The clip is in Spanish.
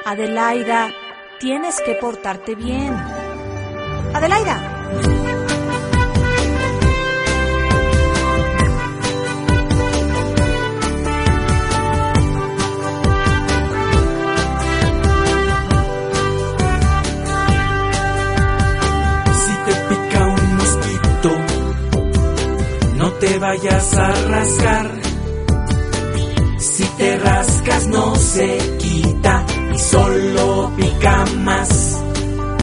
Adelaida, tienes que portarte bien. Adelaida. Si te pica un mosquito, no te vayas a rascar. Si te rascas no se quita y solo pica más.